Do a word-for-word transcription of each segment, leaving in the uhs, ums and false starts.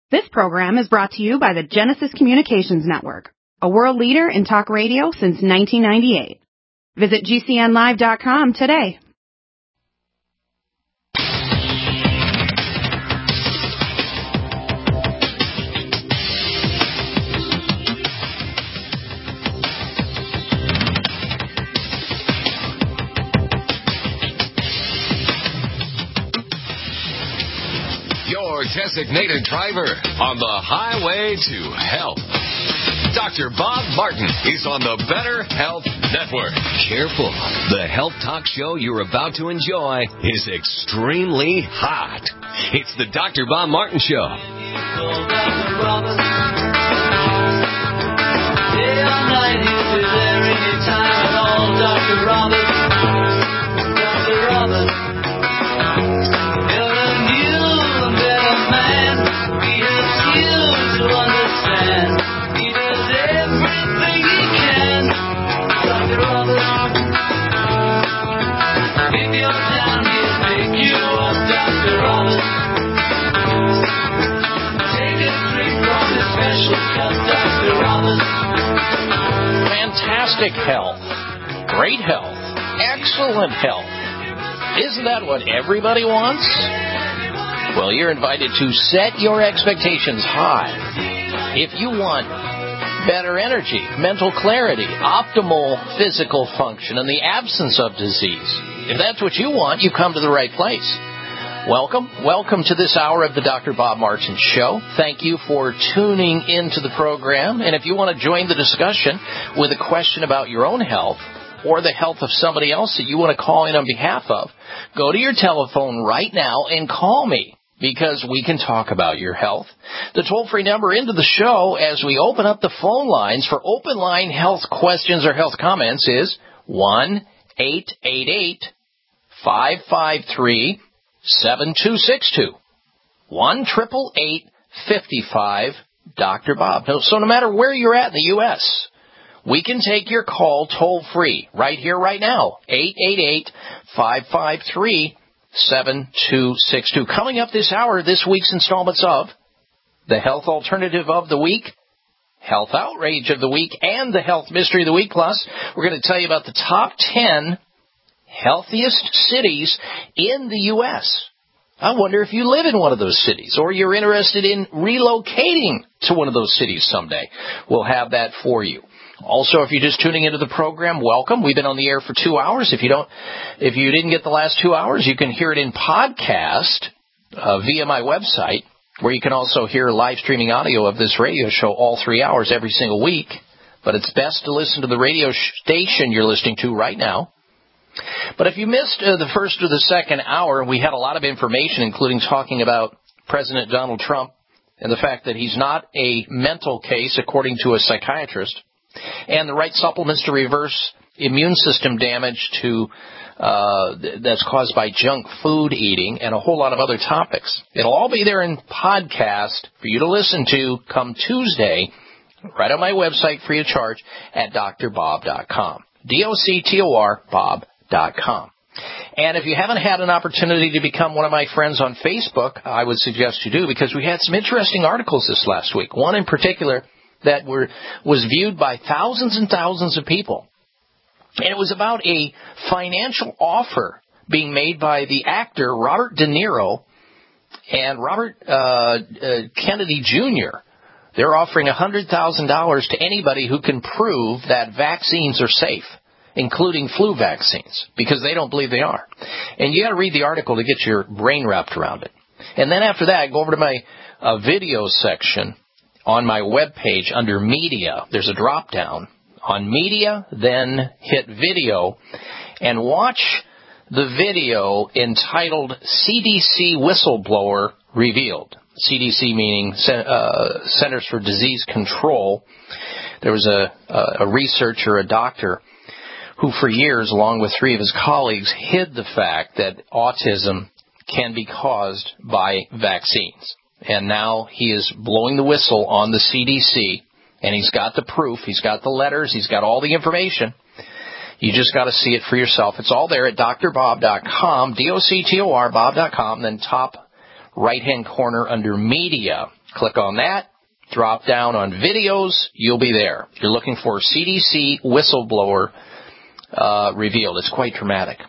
This program is brought to you by the Genesis Communications Network, a world leader in talk radio since nineteen ninety-eight. Visit G C N live dot com today. Your designated driver on the highway to health. Doctor Bob Martin is on the Better Health Network. Careful. The health talk show you're about to enjoy is extremely hot. It's the Doctor Bob Martin Show. Day or night, he'll be there anytime at all. Doctor Robert. Doctor Robert. You're a new and better man. He helps you to understand. He does everything he can. Doctor Robert. If you're down, he'll pick you up. Doctor Robert. Take a drink from his special cup. Doctor Robert. Fantastic health, great health, excellent health. Isn't that what everybody wants? Well, you're invited to set your expectations high. If you want better energy, mental clarity, optimal physical function, and the absence of disease, if that's what you want, you've come to the right place. Welcome. Welcome to this hour of the Doctor Bob Martin Show. Thank you for tuning into the program. And if you want to join the discussion with a question about your own health or the health of somebody else that you want to call in on behalf of, go to your telephone right now and call me, because we can talk about your health. The toll-free number into the show as we open up the phone lines for open line health questions or health comments is one eight eight eight, five five three, seven two six two. one eight eight eight, five five, Doctor Bob. So no matter where you're at in the U S, we can take your call toll-free right here, right now. eight eight eight, five five three, seven two six two. Coming up this hour, this week's installments of the Health Alternative of the Week, Health Outrage of the Week, and the Health Mystery of the Week. Plus, we're going to tell you about the top ten healthiest cities in the U S. I wonder if you live in one of those cities or you're interested in relocating to one of those cities someday. We'll have that for you. Also, if you're just tuning into the program, welcome. We've been on the air for two hours. If you don't, if you didn't get the last two hours, you can hear it in podcast uh, via my website, where you can also hear live streaming audio of this radio show all three hours every single week. But it's best to listen to the radio station you're listening to right now. But if you missed uh, the first or the second hour, we had a lot of information, including talking about President Donald Trump and the fact that he's not a mental case, according to a psychiatrist, and the right supplements to reverse immune system damage to uh, that's caused by junk food eating, and a whole lot of other topics. It'll all be there in podcast for you to listen to come Tuesday, right on my website, free of charge, at D R bob dot com. D O C T O R, Bob dot com. And if you haven't had an opportunity to become one of my friends on Facebook, I would suggest you do, because we had some interesting articles this last week. One in particular that were was viewed by thousands and thousands of people. And it was about a financial offer being made by the actor Robert De Niro and Robert uh, uh, Kennedy Junior They're offering one hundred thousand dollars to anybody who can prove that vaccines are safe, including flu vaccines, because they don't believe they are. And you got to read the article to get your brain wrapped around it. And then after that, go over to my uh, video section on my webpage under Media. There's a drop-down on Media, then hit Video, and watch the video entitled C D C Whistleblower Revealed. C D C meaning uh, Centers for Disease Control. There was a, a, a researcher, a doctor, who for years, along with three of his colleagues, hid the fact that autism can be caused by vaccines. And now he is blowing the whistle on the C D C, and he's got the proof, he's got the letters, he's got all the information. You just got to see it for yourself. It's all there at D R bob dot com, D O C T O R, Bob dot com, then top right-hand corner under Media. Click on that. Drop down on Videos. You'll be there. You're looking for C D C whistleblower uh, revealed. It's quite dramatic.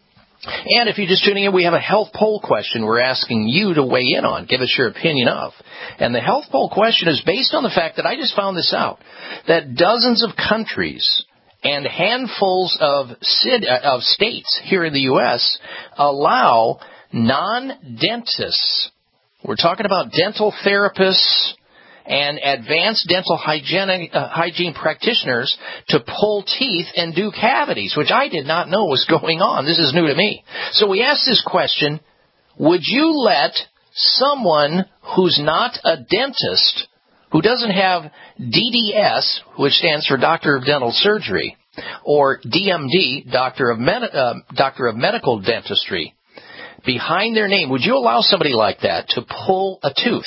And if you're just tuning in, we have a health poll question we're asking you to weigh in on. Give us your opinion of. And the health poll question is based on the fact that I just found this out, that dozens of countries and handfuls of, of states here in the U S allow non-dentists, we're talking about dental therapists and advanced dental hygienic, uh, hygiene practitioners, to pull teeth and do cavities, which I did not know was going on. This is new to me. So we asked this question, would you let someone who's not a dentist, who doesn't have D D S, which stands for Doctor of Dental Surgery, or D M D, Doctor of, Med- uh, Doctor of Medical Dentistry, behind their name, would you allow somebody like that to pull a tooth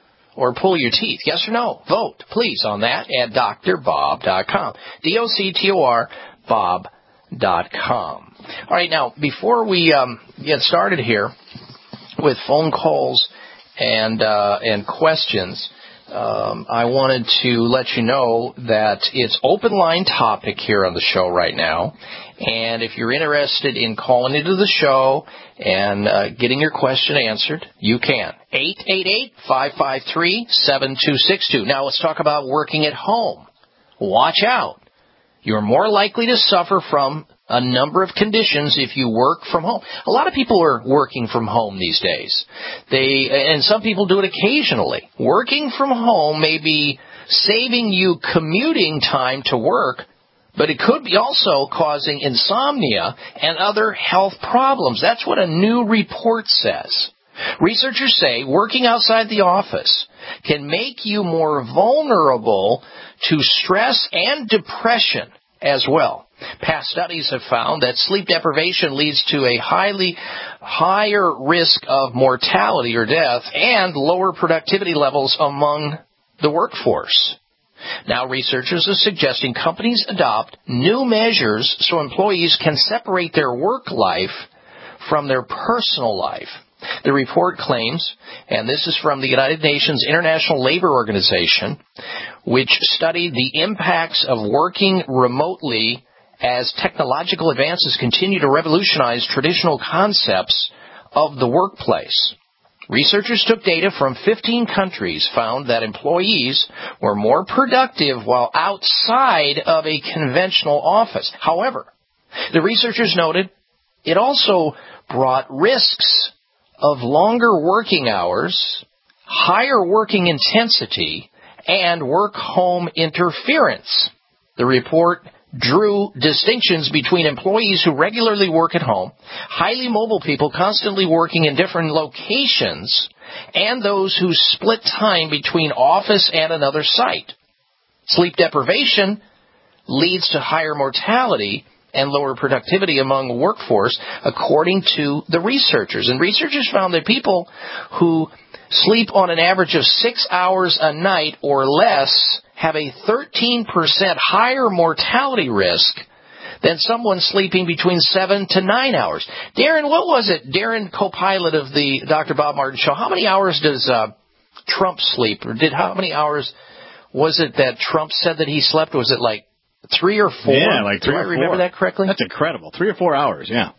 or pull your teeth? Yes or no? Vote, please, on that at D R bob dot com. D O C T O R, Bob dot com. All right, now, before we um, get started here with phone calls and uh, and questions, um, I wanted to let you know that it's open line topic here on the show right now. And if you're interested in calling into the show and uh, getting your question answered, you can. eight eight eight, five five three, seven two six two. Now let's talk about working at home. Watch out. You're more likely to suffer from a number of conditions if you work from home. A lot of people are working from home these days. They, and some people do it occasionally. Working from home may be saving you commuting time to work, but it could be also causing insomnia and other health problems. That's what a new report says. Researchers say working outside the office can make you more vulnerable to stress and depression as well. Past studies have found that sleep deprivation leads to a highly higher risk of mortality or death and lower productivity levels among the workforce. Now, researchers are suggesting companies adopt new measures so employees can separate their work life from their personal life. The report claims, and this is from the United Nations International Labor Organization, which studied the impacts of working remotely as technological advances continue to revolutionize traditional concepts of the workplace. Researchers took data from fifteen countries, found that employees were more productive while outside of a conventional office. However, the researchers noted it also brought risks of longer working hours, higher working intensity, and work-home interference. The report drew distinctions between employees who regularly work at home, highly mobile people constantly working in different locations, and those who split time between office and another site. Sleep deprivation leads to higher mortality and lower productivity among the workforce, according to the researchers. And researchers found that people who sleep on an average of six hours a night or less have a thirteen percent higher mortality risk than someone sleeping between seven to nine hours. Darren, what was it? Darren, co-pilot of the Doctor Bob Martin Show. How many hours does uh, Trump sleep? Or did how many hours was it that Trump said that he slept? Was it like three or four? Yeah, like three Do or I four. remember that correctly? That's incredible. Three or four hours, yeah.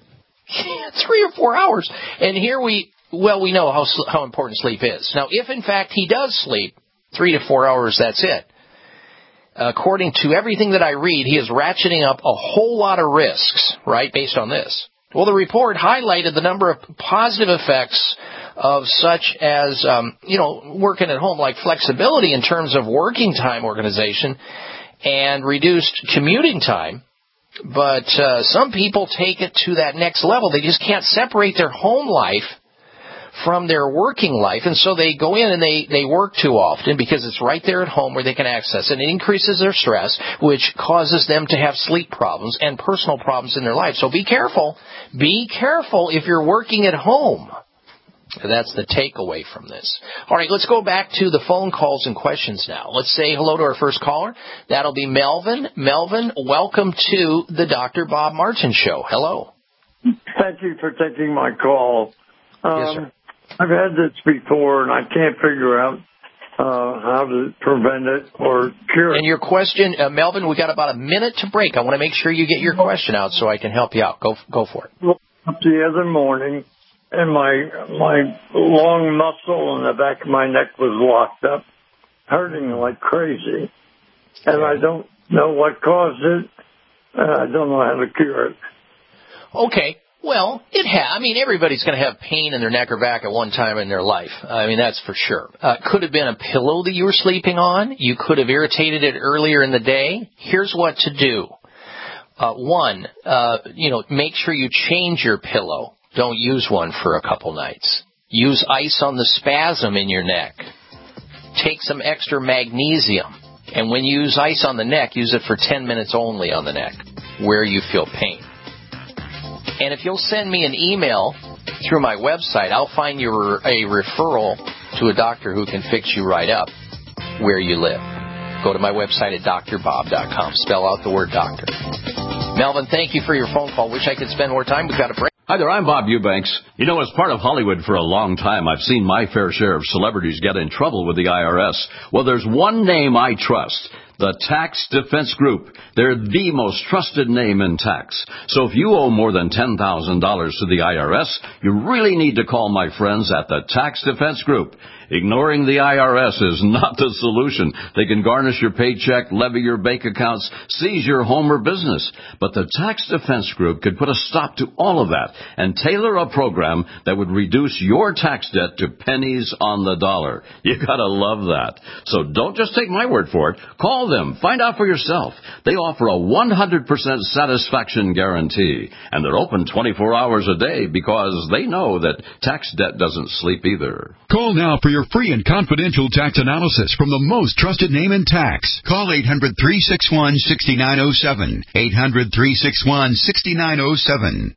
Yeah, three or four hours. And here we, well, we know how how important sleep is. Now, if in fact he does sleep three to four hours, that's it. According to everything that I read, he is ratcheting up a whole lot of risks, right, based on this. Well, the report highlighted the number of positive effects of such as, um, you know, working at home, like flexibility in terms of working time organization and reduced commuting time. But uh, some people take it to that next level. They just can't separate their home life from their working life, and so they go in and they, they work too often because it's right there at home where they can access it. It increases their stress, which causes them to have sleep problems and personal problems in their life. So be careful. Be careful if you're working at home. That's the takeaway from this. All right, let's go back to the phone calls and questions now. Let's say hello to our first caller. That'll be Melvin. Melvin, welcome to the Doctor Bob Martin Show. Hello. Thank you for taking my call. Um, Yes, sir. I've had this before, and I can't figure out uh, how to prevent it or cure it. And your question, uh, Melvin, we got about a minute to break. I want to make sure you get your question out so I can help you out. Go, go for it. Up the other morning, and my my long muscle in the back of my neck was locked up, hurting like crazy, and I don't know what caused it, and I don't know how to cure it. Okay. Well, it ha- I mean, everybody's going to have pain in their neck or back at one time in their life. I mean, that's for sure. Uh, could have been a pillow that you were sleeping on. You could have irritated it earlier in the day. Here's what to do. Uh, one, uh, you know, make sure you change your pillow. Don't use one for a couple nights. Use ice on the spasm in your neck. Take some extra magnesium. And when you use ice on the neck, use it for ten minutes only on the neck where you feel pain. And if you'll send me an email through my website, I'll find you a referral to a doctor who can fix you right up where you live. Go to my website at d r bob dot com. Spell out the word doctor. Melvin, thank you for your phone call. Wish I could spend more time. We've got a break. Hi there, I'm Bob Eubanks. You know, as part of Hollywood for a long time, I've seen my fair share of celebrities get in trouble with the I R S. Well, there's one name I trust. The Tax Defense Group. They're the most trusted name in tax. So if you owe more than ten thousand dollars to the I R S, you really need to call my friends at the Tax Defense Group. Ignoring the I R S is not the solution. They can garnish your paycheck, levy your bank accounts, seize your home or business. But the Tax Defense Group could put a stop to all of that and tailor a program that would reduce your tax debt to pennies on the dollar. You gotta love that. So don't just take my word for it. Call them. Find out for yourself. They offer a one hundred percent satisfaction guarantee. And they're open twenty-four hours a day because they know that tax debt doesn't sleep either. Call now for your free and confidential tax analysis from the most trusted name in tax. Call eight hundred, three six one, six nine zero seven. eight hundred, three six one, six nine zero seven.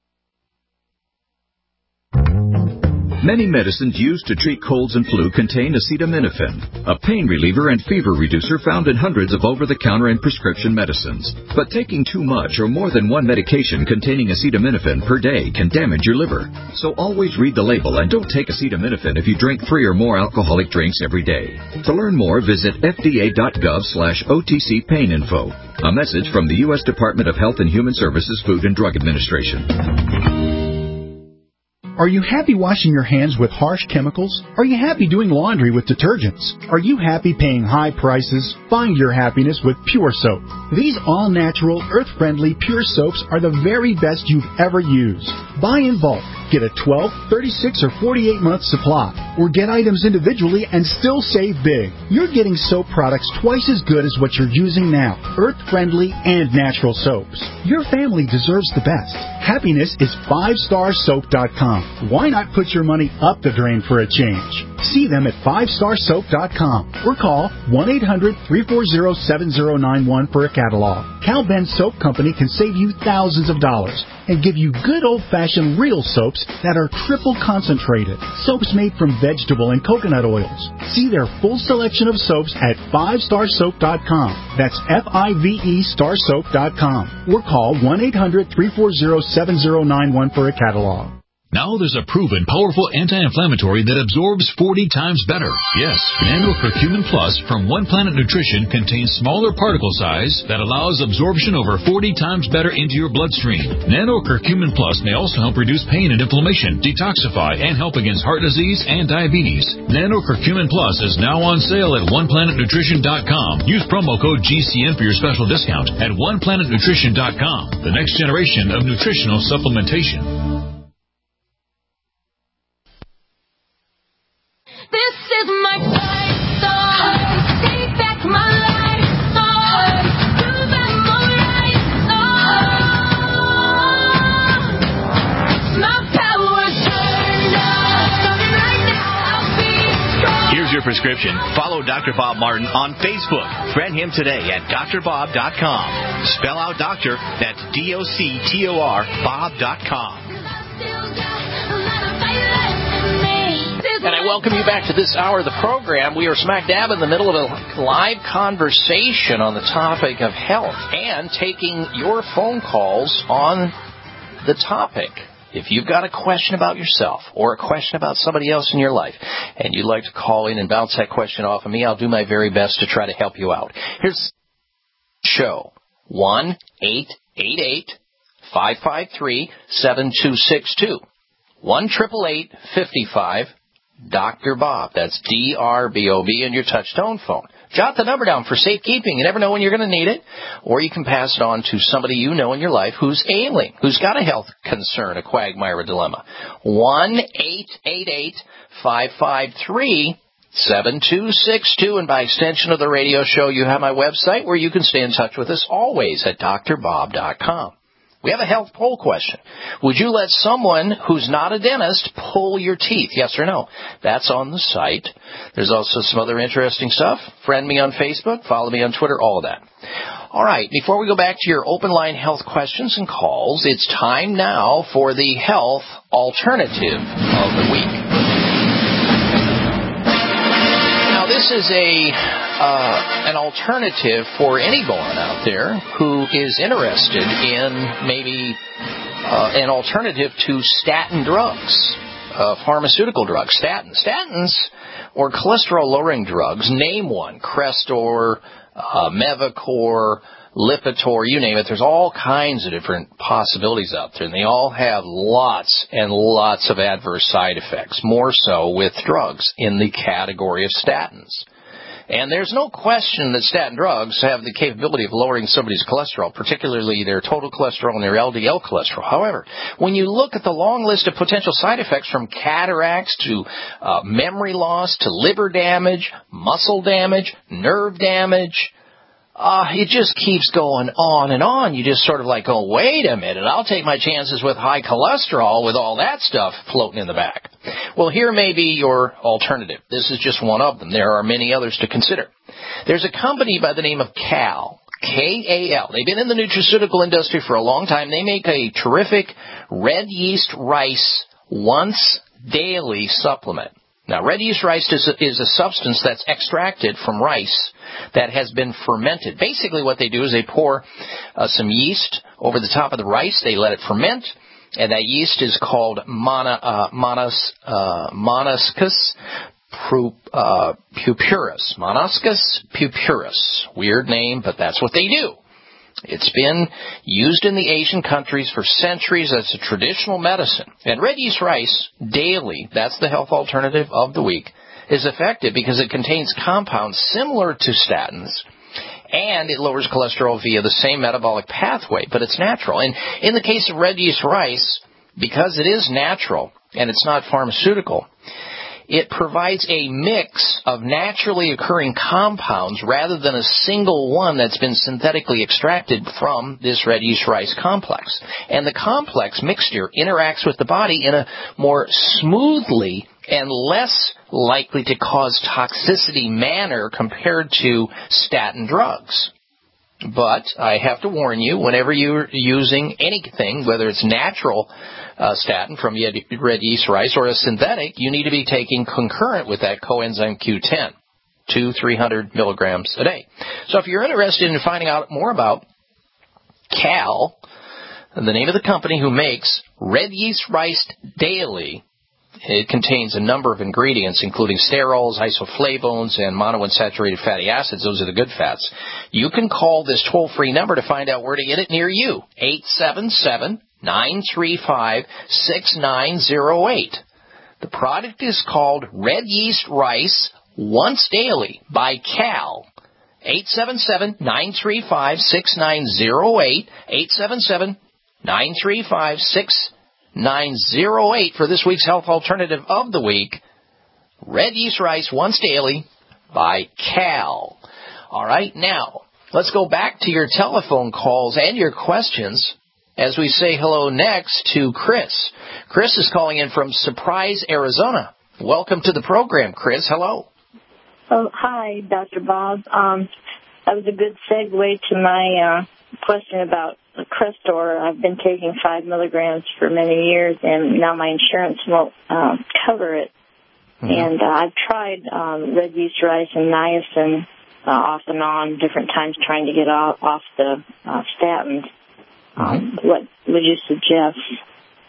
Many medicines used to treat colds and flu contain acetaminophen, a pain reliever and fever reducer found in hundreds of over-the-counter and prescription medicines. But taking too much or more than one medication containing acetaminophen per day can damage your liver. So always read the label and don't take acetaminophen if you drink three or more alcoholic drinks every day. To learn more, visit f d a dot gov slash O T C pain info. A message from the U S Department of Health and Human Services Food and Drug Administration. Are you happy washing your hands with harsh chemicals? Are you happy doing laundry with detergents? Are you happy paying high prices? Find your happiness with Pure Soap. These all-natural, earth-friendly Pure Soaps are the very best you've ever used. Buy in bulk. Get a twelve, thirty-six, or forty-eight month supply. Or get items individually and still save big. You're getting soap products twice as good as what you're using now. Earth-friendly and natural soaps. Your family deserves the best. Happiness is five star soap dot com. Why not put your money up the drain for a change? See them at five star soap dot com or call one eight hundred, three four zero, seven zero nine one for a catalog. Cal Ben Soap Company can save you thousands of dollars and give you good old-fashioned real soaps that are triple concentrated. Soaps made from vegetable and coconut oils. See their full selection of soaps at five star soap dot com. That's F I V E star soap dot com. Or call one eight hundred, three four zero, seven zero nine one for a catalog. Now there's a proven powerful anti-inflammatory that absorbs forty times better. Yes, Nano Curcumin Plus from One Planet Nutrition contains smaller particle size that allows absorption over forty times better into your bloodstream. Nano Curcumin Plus may also help reduce pain and inflammation, detoxify, and help against heart disease and diabetes. Nano Curcumin Plus is now on sale at one planet nutrition dot com. Use promo code G C N for your special discount at one planet nutrition dot com. The next generation of nutritional supplementation. This is my life song. Take back my life song. Do them alright song. My power's turned on. Right now I'll be strong. Here's your prescription. Follow Doctor Bob Martin on Facebook. Friend him today at d r bob dot com. Spell out doctor, that's D O C T O R, bob dot com. And I welcome you back to this hour of the program. We are smack dab in the middle of a live conversation on the topic of health and taking your phone calls on the topic. if you've got a question about yourself or a question about somebody else in your life, and you'd like to call in and bounce that question off of me, I'll do my very best to try to help you out. Here's the show, one eight eight eight, five five three, seven two six two. one eight eight eight, five five, Doctor Bob. That's D R B O B on your touch-tone phone. Jot the number down for safekeeping. You never know when you're going to need it. Or you can pass it on to somebody you know in your life who's ailing, who's got a health concern, a quagmire, a dilemma. one eight eight eight, five five three, seven two six two. And by extension of the radio show, you have my website where you can stay in touch with us always at D R bob dot com. We have a health poll question. Would you let someone who's not a dentist pull your teeth? Yes or no? That's on the site. There's also some other interesting stuff. Friend me on Facebook. Follow me on Twitter. All of that. All right. Before we go back to your open line health questions and calls, it's time now for the health alternative of the week. Now, this is a uh, an alternative for anyone out there who is interested in maybe uh, an alternative to statin drugs, uh, pharmaceutical drugs, statins. Statins, or cholesterol-lowering drugs, name one, Crestor, uh, Mevacor, Lipitor, you name it. There's all kinds of different possibilities out there, and they all have lots and lots of adverse side effects, more so with drugs in the category of statins. And there's no question that statin drugs have the capability of lowering somebody's cholesterol, particularly their total cholesterol and their L D L cholesterol. However, when you look at the long list of potential side effects from cataracts to uh, memory loss to liver damage, muscle damage, nerve damage, Uh, it just keeps going on and on. You just sort of like, oh, wait a minute, I'll take my chances with high cholesterol with all that stuff floating in the back. Well, here may be your alternative. This is just one of them. There are many others to consider. There's a company by the name of Cal, K A L. They've been in the nutraceutical industry for a long time. They make a terrific red yeast rice once daily supplement. Now, red yeast rice is a, is a substance that's extracted from rice that has been fermented. Basically, what they do is they pour uh, some yeast over the top of the rice. They let it ferment, and that yeast is called mono, uh, monos, uh, monoscus pru, uh, purpurus. Monoscus purpurus. Weird name, but that's what they do. It's been used in the Asian countries for centuries as a traditional medicine. And red yeast rice daily, that's the health alternative of the week, is effective because it contains compounds similar to statins, and it lowers cholesterol via the same metabolic pathway, but it's natural. And in the case of red yeast rice, because it is natural and it's not pharmaceutical, it provides a mix of naturally occurring compounds rather than a single one that's been synthetically extracted from this red yeast rice complex. And the complex mixture interacts with the body in a more smoothly and less likely to cause toxicity manner compared to statin drugs. But I have to warn you, whenever you're using anything, whether it's natural uh, statin from red yeast rice or a synthetic, you need to be taking concurrent with that coenzyme Q ten, two, three hundred milligrams a day. So if you're interested in finding out more about Cal, the name of the company who makes red yeast rice daily, it contains a number of ingredients, including sterols, isoflavones, and monounsaturated fatty acids. Those are the good fats. You can call this toll-free number to find out where to get it near you, eight seven seven, nine three five, six nine zero eight. The product is called Red Yeast Rice Once Daily by Cal. eight seven seven, nine three five, six nine zero eight, eight seven seven, nine three five, six nine zero eight for this week's health alternative of the week, Red Yeast Rice Once Daily by Cal. All right, now let's go back to your telephone calls and your questions as we say hello next to Chris. Chris is calling in from Surprise, Arizona. Welcome to the program, Chris. Hello. Oh, hi, Doctor Bob. Um, that was a good segue to my uh, question about Crestor. I've been taking five milligrams for many years, and now my insurance won't uh, cover it. Mm-hmm. And uh, I've tried um, red yeast rice and niacin uh, off and on different times trying to get off, off the uh, statins. Um, mm-hmm. What would you suggest?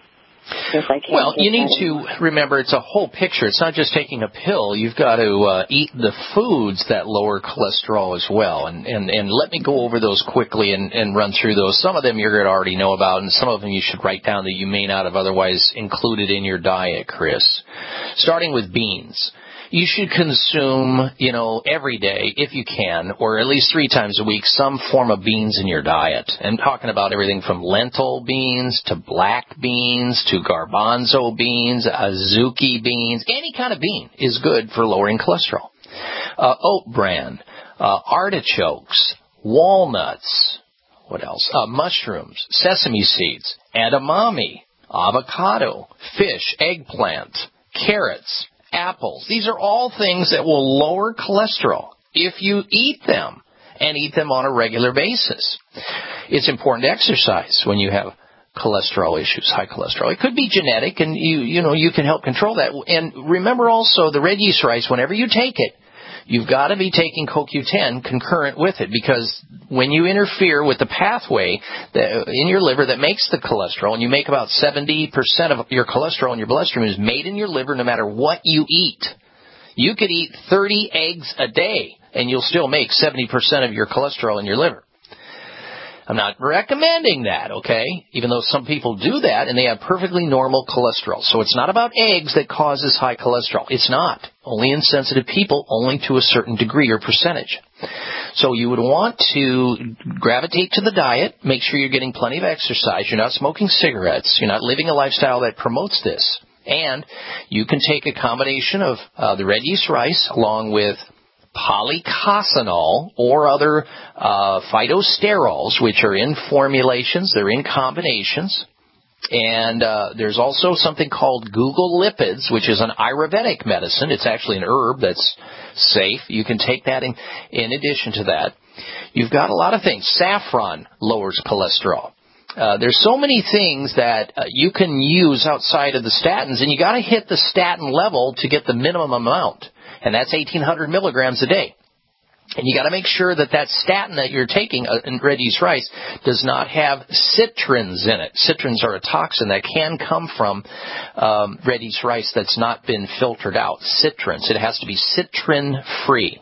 Since I can't Well, get you need that to remember it's a whole picture. It's not just taking a pill. You've got to uh, eat the foods that lower cholesterol as well. And, and, and let me go over those quickly and, and run through those. Some of them you're going to already know about, and some of them you should write down that you may not have otherwise included in your diet, Chris. Starting with beans. You should consume, you know, every day, if you can, or at least three times a week, some form of beans in your diet. I'm talking about everything from lentil beans to black beans to garbanzo beans, azuki beans. Any kind of bean is good for lowering cholesterol. Uh, oat bran, uh, artichokes, walnuts, what else? Uh, mushrooms, sesame seeds, edamame, avocado, fish, eggplant, carrots, apples. These are all things that will lower cholesterol if you eat them and eat them on a regular basis. It's important to exercise when you have cholesterol issues, high cholesterol. It could be genetic, and you you know you can help control that. And remember also the red yeast rice, whenever you take it, you've got to be taking C O Q ten concurrent with it, because when you interfere with the pathway that, in your liver that makes the cholesterol, and you make about seventy percent of your cholesterol in your bloodstream is made in your liver no matter what you eat. You could eat thirty eggs a day, and you'll still make seventy percent of your cholesterol in your liver. I'm not recommending that, okay, even though some people do that and they have perfectly normal cholesterol. So it's not about eggs that causes high cholesterol. It's not. Only in sensitive people, only to a certain degree or percentage. So you would want to gravitate to the diet, make sure you're getting plenty of exercise, you're not smoking cigarettes, you're not living a lifestyle that promotes this. And you can take a combination of uh, the red yeast rice along with polycosanol or other uh, phytosterols, which are in formulations, they're in combinations. And uh, there's also something called Google Lipids, which is an Ayurvedic medicine. It's actually an herb that's safe. You can take that in, in addition to that. You've got a lot of things. Saffron lowers cholesterol. Uh, there's so many things that uh, you can use outside of the statins, and you got to hit the statin level to get the minimum amount, and that's eighteen hundred milligrams a day. And you got to make sure that that statin that you're taking uh, in red yeast rice does not have citrins in it. Citrins are a toxin that can come from um, red yeast rice that's not been filtered out. Citrins. It has to be citrin-free.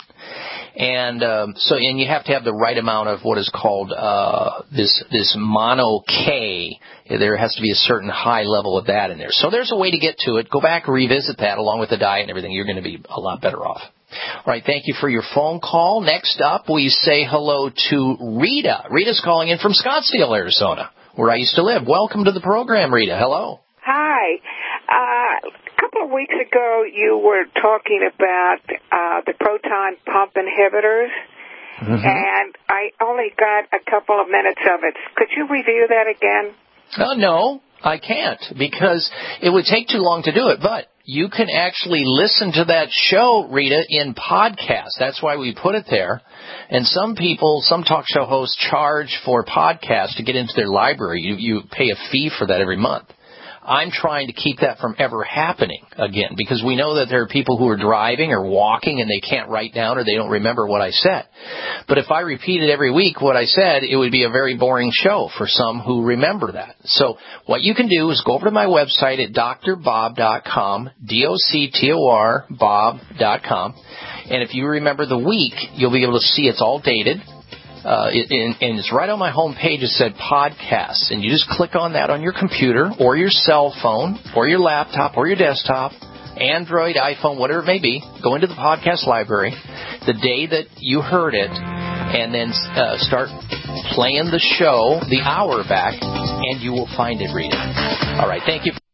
And um, so, and you have to have the right amount of what is called uh, this this mono K. There has to be a certain high level of that in there. So there's a way to get to it. Go back and revisit that along with the diet and everything. You're going to be a lot better off. All right, thank you for your phone call. Next up, we say hello to Rita. Rita's calling in from Scottsdale, Arizona, where I used to live. Welcome to the program, Rita. Hello. Hi. Uh, a couple of weeks ago, you were talking about uh, the proton pump inhibitors, mm-hmm. and I only got a couple of minutes of it. Could you review that again? Uh, no, I can't, because it would take too long to do it, but you can actually listen to that show, Rita, in podcast. That's why we put it there. And some people, some talk show hosts charge for podcasts to get into their library. You, you pay a fee for that every month. I'm trying to keep that from ever happening again, because we know that there are people who are driving or walking and they can't write down or they don't remember what I said. But if I repeated every week what I said, it would be a very boring show for some who remember that. So what you can do is go over to my website at D R bob dot com, D O C T O R, bob dot com. And if you remember the week, you'll be able to see it's all dated. Uh, it, and, and it's right on my home page. It said podcasts, and you just click on that on your computer or your cell phone or your laptop or your desktop, Android, iPhone, whatever it may be. Go into the podcast library the day that you heard it, and then uh, start playing the show, the hour back, and you will find it, Rita. All right, thank you.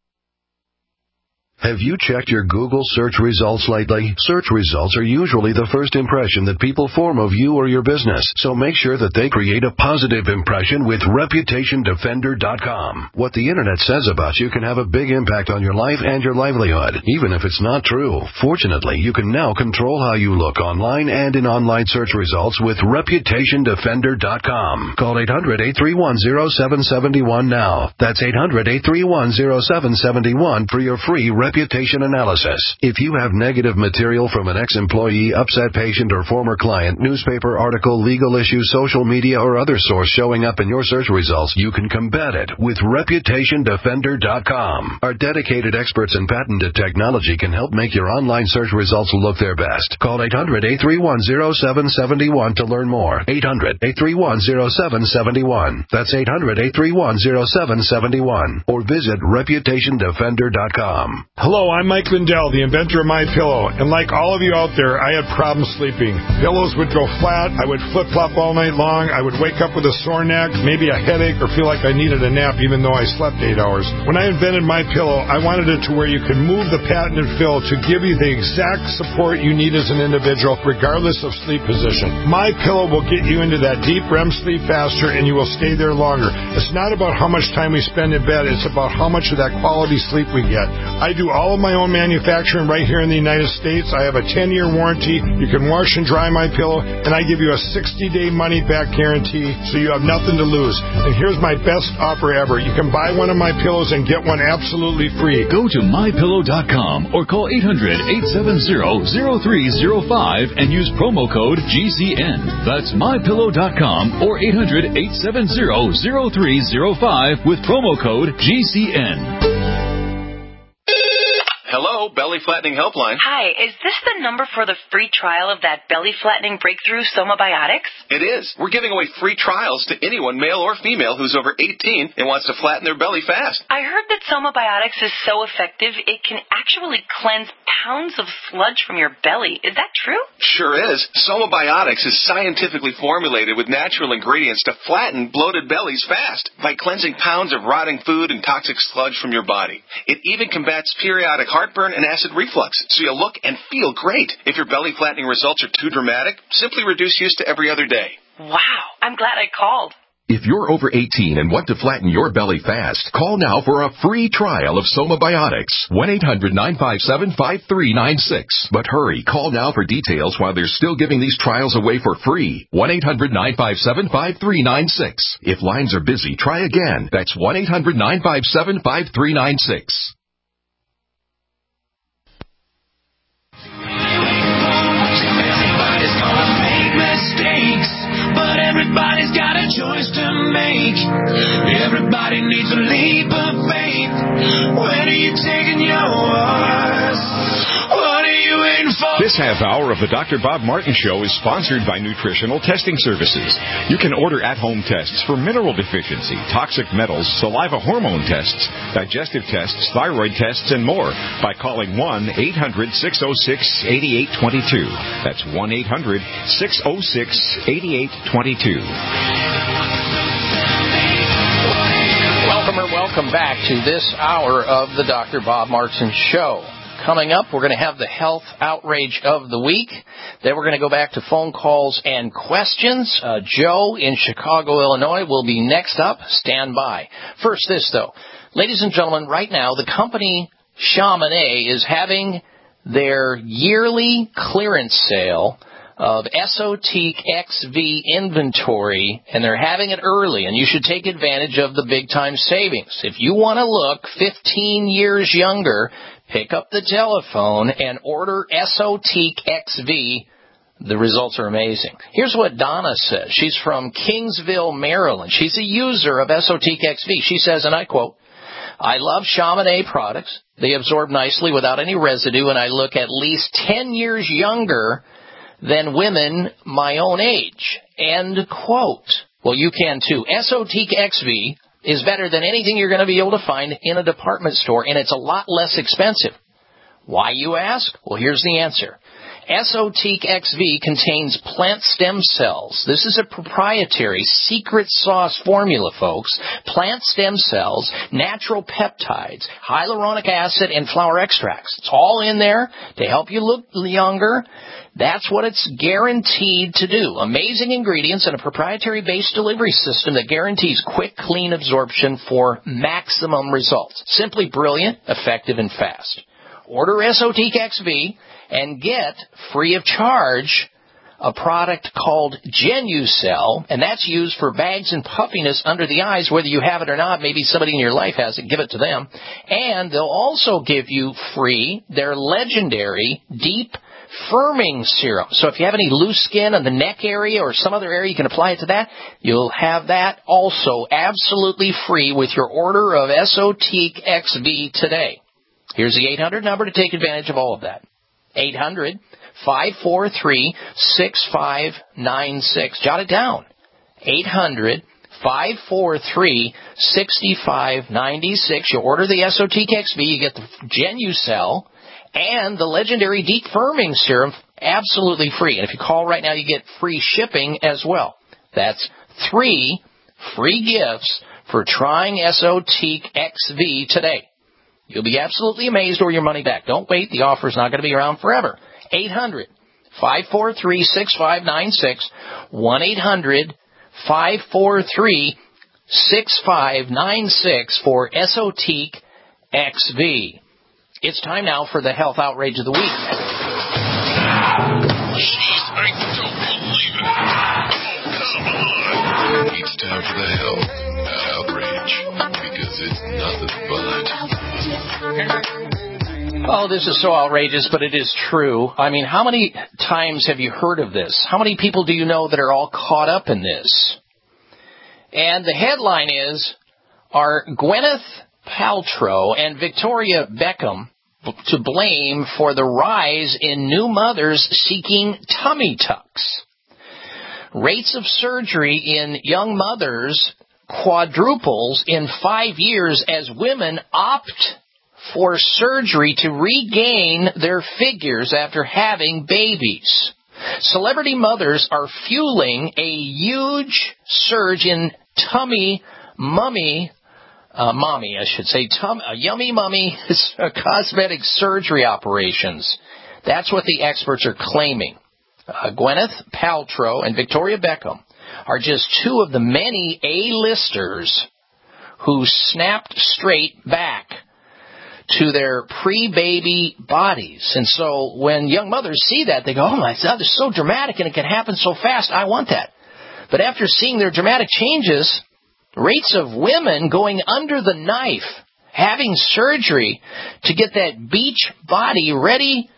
Have you checked your Google search results lately? Search results are usually the first impression that people form of you or your business, so make sure that they create a positive impression with reputation defender dot com. What the Internet says about you can have a big impact on your life and your livelihood, even if it's not true. Fortunately, you can now control how you look online and in online search results with reputation defender dot com. Call eight hundred, eight three one, zero seven seven one now. That's eight hundred, eight three one, zero seven seven one for your free reputation reputation analysis. If you have negative material from an ex-employee, upset patient, or former client, newspaper article, legal issue, social media, or other source showing up in your search results, you can combat it with reputation defender dot com. Our dedicated experts in patented technology can help make your online search results look their best. Call eight hundred, eight three one, zero seven seven one to learn more. eight hundred, eight three one, zero seven seven one. That's eight hundred, eight three one, zero seven seven one. Or visit reputation defender dot com. Hello, I'm Mike Lindell, the inventor of MyPillow, and like all of you out there, I had problems sleeping. Pillows would go flat, I would flip-flop all night long, I would wake up with a sore neck, maybe a headache, or feel like I needed a nap even though I slept eight hours. When I invented MyPillow, I wanted it to where you could move the patented fill to give you the exact support you need as an individual, regardless of sleep position. MyPillow will get you into that deep R E M sleep faster, and you will stay there longer. It's not about how much time we spend in bed, it's about how much of that quality sleep we get. I do all of my own manufacturing right here in the United States. I have a ten-year warranty. You can wash and dry MyPillow, and I give you a sixty-day money-back guarantee, so you have nothing to lose. And here's my best offer ever. You can buy one of my pillows and get one absolutely free. Go to my pillow dot com or call eight hundred, eight seven zero, zero three zero five and use promo code G C N. That's my pillow dot com or eight hundred, eight seven zero, zero three zero five with promo code G C N. Hello, Belly Flattening Helpline. Hi, is this the number for the free trial of that belly flattening breakthrough Somabiotics? It is. We're giving away free trials to anyone, male or female, who's over eighteen and wants to flatten their belly fast. I heard that Somabiotics is so effective it can actually cleanse pounds of sludge from your belly. Is that true? Sure is. Somabiotics is scientifically formulated with natural ingredients to flatten bloated bellies fast by cleansing pounds of rotting food and toxic sludge from your body. It even combats periodic heartburn and acid reflux, so you'll look and feel great. If your belly flattening results are too dramatic, simply reduce use to every other day. Wow, I'm glad I called. If you're over eighteen and want to flatten your belly fast, call now for a free trial of Somabiotics. one eight hundred, nine five seven, five three nine six. But hurry, call now for details while they're still giving these trials away for free. one eight hundred, nine five seven, five three nine six. If lines are busy, try again. That's one eight hundred, nine five seven, five three nine six. But everybody's got a choice to make. Everybody needs a leap of faith. When are you taking yours? What are you waiting for? This half hour of the Doctor Bob Martin Show is sponsored by Nutritional Testing Services. You can order at-home tests for mineral deficiency, toxic metals, saliva hormone tests, digestive tests, thyroid tests, and more by calling one eight hundred, six oh six, eight eight two two. That's one eight hundred, six oh six, eight eight two two. Welcome or welcome back to this hour of the Doctor Bob Martin Show. Coming up, we're going to have the health outrage of the week. Then we're going to go back to phone calls and questions. Uh, Joe in Chicago, Illinois will be next up. Stand by. First this, though. Ladies and gentlemen, right now, the company Chamonix is having their yearly clearance sale of Esotique X V inventory, and they're having it early, and you should take advantage of the big-time savings. If you want to look fifteen years younger, pick up the telephone and order Esotique X V. The results are amazing. Here's what Donna says. She's from Kingsville, Maryland. She's a user of Esotique X V. She says, and I quote, I love Chamonix products. They absorb nicely without any residue, and I look at least ten years younger than women my own age. End quote. Well, you can too. Esotique X V is better than anything you're going to be able to find in a department store, and it's a lot less expensive. Why, you ask? Well, here's the answer. Esotique X V contains plant stem cells. This is a proprietary secret sauce formula, folks. Plant stem cells, natural peptides, hyaluronic acid, and flower extracts. It's all in there to help you look younger. That's what it's guaranteed to do. Amazing ingredients and a proprietary-based delivery system that guarantees quick, clean absorption for maximum results. Simply brilliant, effective, and fast. Order Esotique X V and get free of charge a product called Genucell, and that's used for bags and puffiness under the eyes, whether you have it or not. Maybe somebody in your life has it. Give it to them. And they'll also give you free their legendary deep firming serum. So if you have any loose skin on the neck area or some other area, you can apply it to that. You'll have that also absolutely free with your order of Esotique X V today. Here's the eight hundred number to take advantage of all of that. eight hundred, five four three, six five nine six. Jot it down. eight hundred, five four three, six five nine six. You order the Esotique X V, you get the Genucell and the legendary Deep Firming Serum absolutely free. And if you call right now, you get free shipping as well. That's three free gifts for trying Esotique X V today. You'll be absolutely amazed or your money back. Don't wait. The offer's not going to be around forever. eight hundred, five four three, six five nine six. one eight hundred, five four three, six five nine six for Esotique X V. It's time now for the Health Outrage of the Week. Jeez, I don't believe it. Oh, come on. It's time for the Health Outrage, because it's nothing but... Oh, this is so outrageous, but it is true. I mean, how many times have you heard of this? How many people do you know that are all caught up in this? And the headline is, are Gwyneth Paltrow and Victoria Beckham to blame for the rise in new mothers seeking tummy tucks? Rates of surgery in young mothers quadruples in five years as women opt for surgery to regain their figures after having babies. Celebrity mothers are fueling a huge surge in tummy mummy, uh, mommy, I should say, tum, uh, yummy mummy uh, cosmetic surgery operations. That's what the experts are claiming. Uh, Gwyneth Paltrow and Victoria Beckham are just two of the many A-listers who snapped straight back to their pre-baby bodies. And so when young mothers see that, they go, oh my God, this is so dramatic and it can happen so fast. I want that. But after seeing their dramatic changes, rates of women going under the knife, having surgery to get that beach body ready,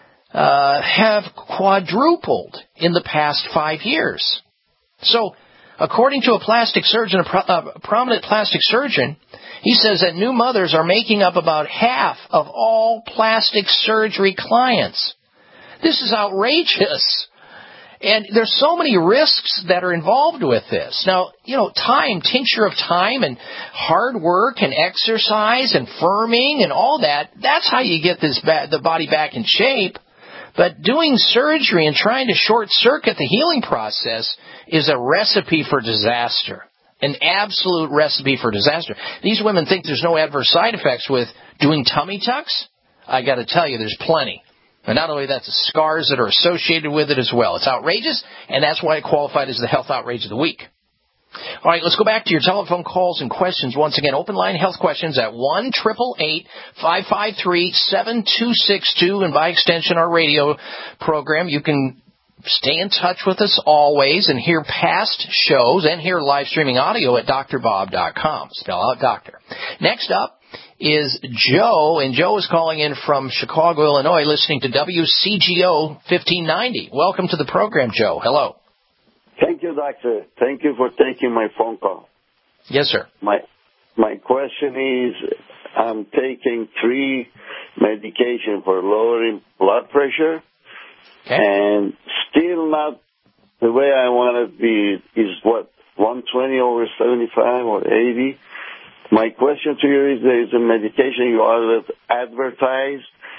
uh, have quadrupled in the past five years. So, according to a plastic surgeon, a, pro- a prominent plastic surgeon, he says that new mothers are making up about half of all plastic surgery clients. This is outrageous. And there's so many risks that are involved with this. Now, you know, time, tincture of time and hard work and exercise and firming and all that, that's how you get this ba- the body back in shape. But doing surgery and trying to short-circuit the healing process is a recipe for disaster. An absolute recipe for disaster. These women think there's no adverse side effects with doing tummy tucks. I got to tell you, there's plenty. And not only that, the scars that are associated with it as well. It's outrageous, and that's why it qualified as the Health Outrage of the Week. All right, let's go back to your telephone calls and questions. Once again, open line health questions at one eight eight eight, five five three, seven two six two. And by extension, our radio program. You can stay in touch with us always and hear past shows and hear live streaming audio at D R bob dot com. Spell out doctor. Next up is Joe, and Joe is calling in from Chicago, Illinois, listening to W C G O fifteen ninety. Welcome to the program, Joe. Hello. Thank you, doctor. Thank you for taking my phone call. Yes, sir. My my question is, I'm taking three medication for lowering blood pressure, okay. and still not the way I want it to be. Is what, one twenty over seventy-five or eighty? My question to you is, there is a medication you always advertise.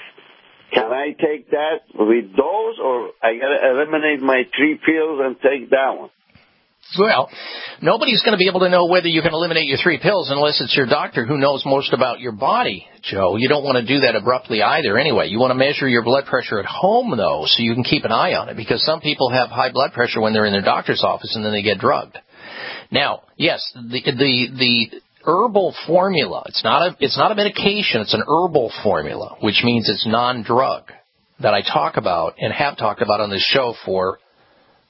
Can I take that with those, or I got to eliminate my three pills and take that one? Well, nobody's going to be able to know whether you can eliminate your three pills unless it's your doctor who knows most about your body, Joe. You don't want to do that abruptly either anyway. You want to measure your blood pressure at home, though, so you can keep an eye on it, because some people have high blood pressure when they're in their doctor's office and then they get drugged. Now, yes, the the the herbal formula, it's not a it's not a medication, it's an herbal formula, which means it's non-drug, that I talk about and have talked about on this show for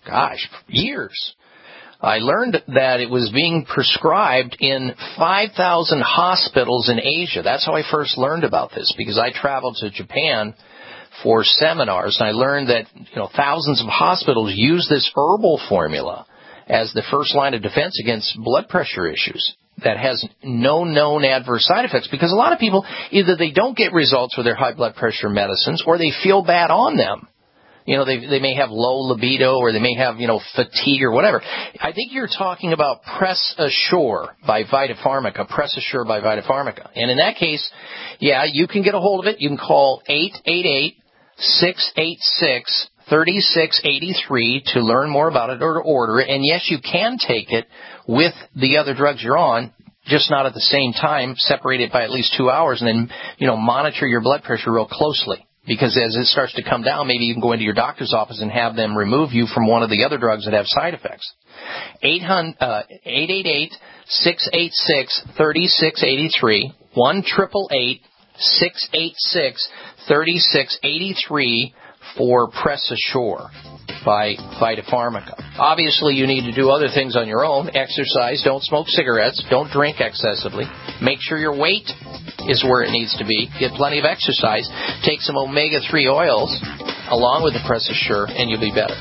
gosh, years. I learned that it was being prescribed in five thousand hospitals in Asia. That's how I first learned about this, because I traveled to Japan for seminars, and I learned that, you know, thousands of hospitals use this herbal formula as the first line of defense against blood pressure issues that has no known adverse side effects, because a lot of people, either they don't get results with their high blood pressure medicines or they feel bad on them. You know, they they may have low libido, or they may have, you know, fatigue or whatever. I think you're talking about Press Assure by VitaPharmica, Press Assure by VitaPharmica. And in that case, yeah, you can get a hold of it. You can call eight eight eight, six eight six, three six eight three to learn more about it or to order it. And yes, you can take it with the other drugs you're on, just not at the same time, separated by at least two hours, and then, you know, monitor your blood pressure real closely. Because as it starts to come down, maybe you can go into your doctor's office and have them remove you from one of the other drugs that have side effects. eight eight eight, six eight six, three six eight three, one eight eight eight, six eight six, three six eight three for Press Assure by VitaPharmica. Obviously, you need to do other things on your own. Exercise, don't smoke cigarettes, don't drink excessively. Make sure your weight is where it needs to be. Get plenty of exercise. Take some omega three oils along with the Press Assure, and you'll be better.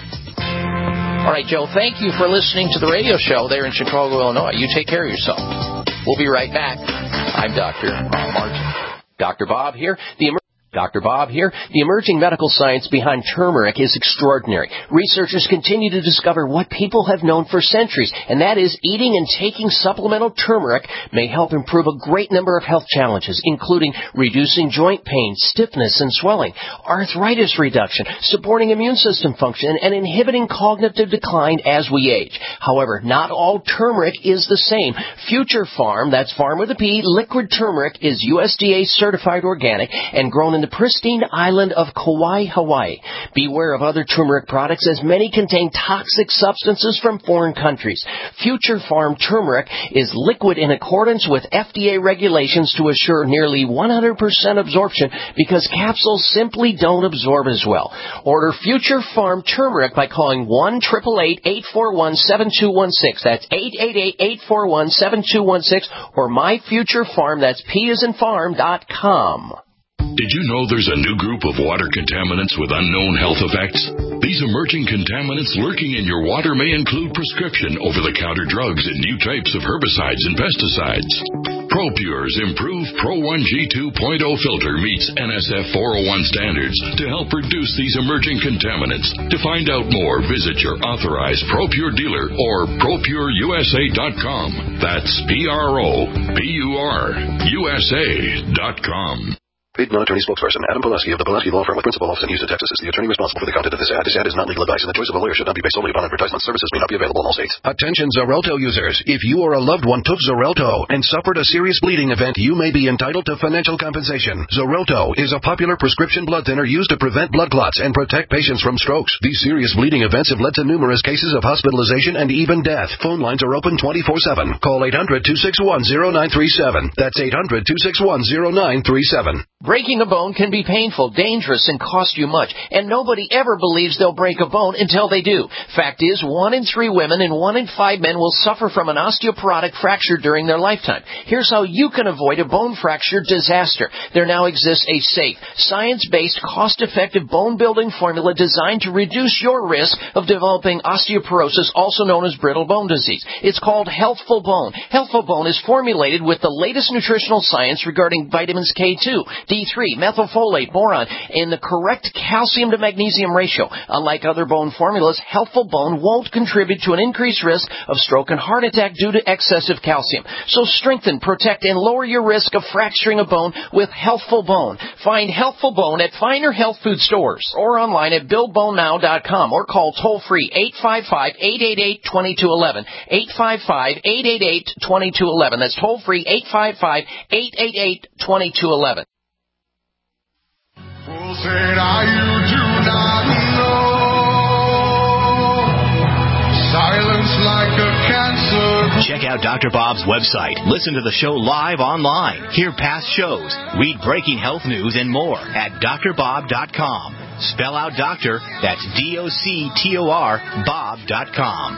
All right, Joe, thank you for listening to the radio show there in Chicago, Illinois. You take care of yourself. We'll be right back. I'm Doctor Bob Martin. Doctor Bob here. The emer- Doctor Bob here. The emerging medical science behind turmeric is extraordinary. Researchers continue to discover what people have known for centuries, and that is eating and taking supplemental turmeric may help improve a great number of health challenges, including reducing joint pain, stiffness, and swelling, arthritis reduction, supporting immune system function, and inhibiting cognitive decline as we age. However, not all turmeric is the same. Future Farm, that's Farm with a P, liquid turmeric, is U S D A certified organic and grown in the pristine island of Kauai, Hawaii. Beware of other turmeric products, as many contain toxic substances from foreign countries. Future Farm turmeric is liquid in accordance with F D A regulations to assure nearly one hundred percent absorption, because capsules simply don't absorb as well. Order Future Farm turmeric by calling one eight eight eight, eight four one, seven two one six. That's eight eight eight, eight four one, seven two one six, or My Future Farm, that's P as in farm dot com. Did you know there's a new group of water contaminants with unknown health effects? These emerging contaminants lurking in your water may include prescription over-the-counter drugs and new types of herbicides and pesticides. ProPure's improved Pro one G two point oh filter meets N S F four oh one standards to help reduce these emerging contaminants. To find out more, visit your authorized ProPure dealer or pro pure U S A dot com. That's P R O P U R U S A dot com. Paid non-attorney spokesperson Adam Pulaski of the Pulaski Law Firm with principal office in Houston, Texas, is the attorney responsible for the content of this ad. This ad is not legal advice, and the choice of a lawyer should not be based solely upon advertisement. Services may not be available in all states. Attention Xarelto users. If you or a loved one took Xarelto and suffered a serious bleeding event, you may be entitled to financial compensation. Xarelto is a popular prescription blood thinner used to prevent blood clots and protect patients from strokes. These serious bleeding events have led to numerous cases of hospitalization and even death. Phone lines are open twenty-four seven. Call eight hundred, two six one, zero nine three seven. That's eight hundred, two six one, zero nine three seven. Breaking a bone can be painful, dangerous, and cost you much, and nobody ever believes they'll break a bone until they do. Fact is, one in three women and one in five men will suffer from an osteoporotic fracture during their lifetime. Here's how you can avoid a bone fracture disaster. There now exists a safe, science-based, cost-effective bone-building formula designed to reduce your risk of developing osteoporosis, also known as brittle bone disease. It's called Healthful Bone. Healthful Bone is formulated with the latest nutritional science regarding vitamins K two, D three, methylfolate, boron, and the correct calcium to magnesium ratio. Unlike other bone formulas, Healthful Bone won't contribute to an increased risk of stroke and heart attack due to excessive calcium. So strengthen, protect, and lower your risk of fracturing a bone with Healthful Bone. Find Healthful Bone at finer health food stores or online at build bone now dot com, or call toll-free eight five five, eight eight eight, two two one one, eight five five, eight eight eight, two two one one. That's toll-free eight five five, eight eight eight, two two one one. Said I, you do not know. Silence like a cancer. Check out Doctor Bob's website. Listen to the show live online. Hear past shows. Read breaking health news and more at D R bob dot com. Spell out doctor, that's D O C T O R, Bob dot com.